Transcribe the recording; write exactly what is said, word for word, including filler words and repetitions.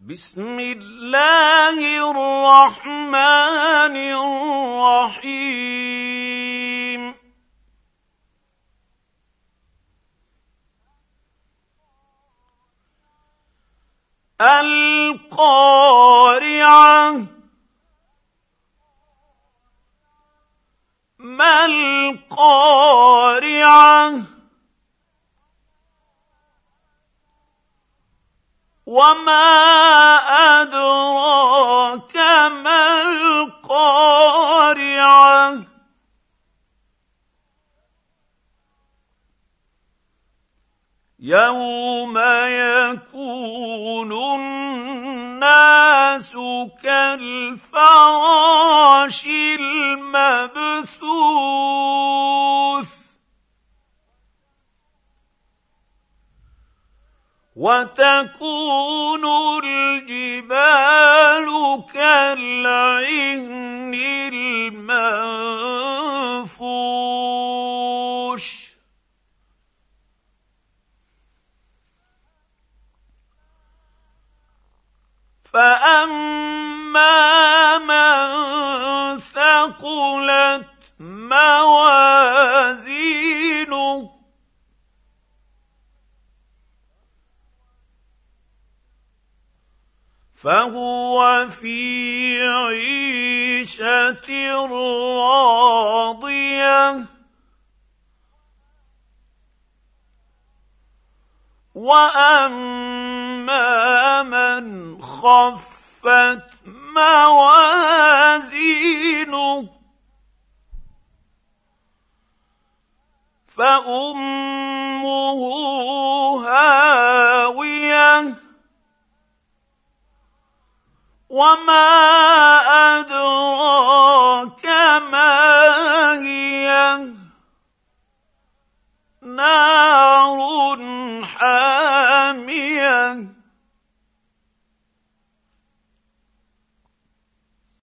بسم الله الرحمن الرحيم القارعة ما القارعة وما أدراك ما القارعة يوم يكون الناس كالفراش المبثوث وتكون الجبال كالعهن المنفوش فأما من ثقلت موازينه فهو في عيشة راضية وأما من خفت موازينه فأمه هاوية وما أدراك ما هي نار حامية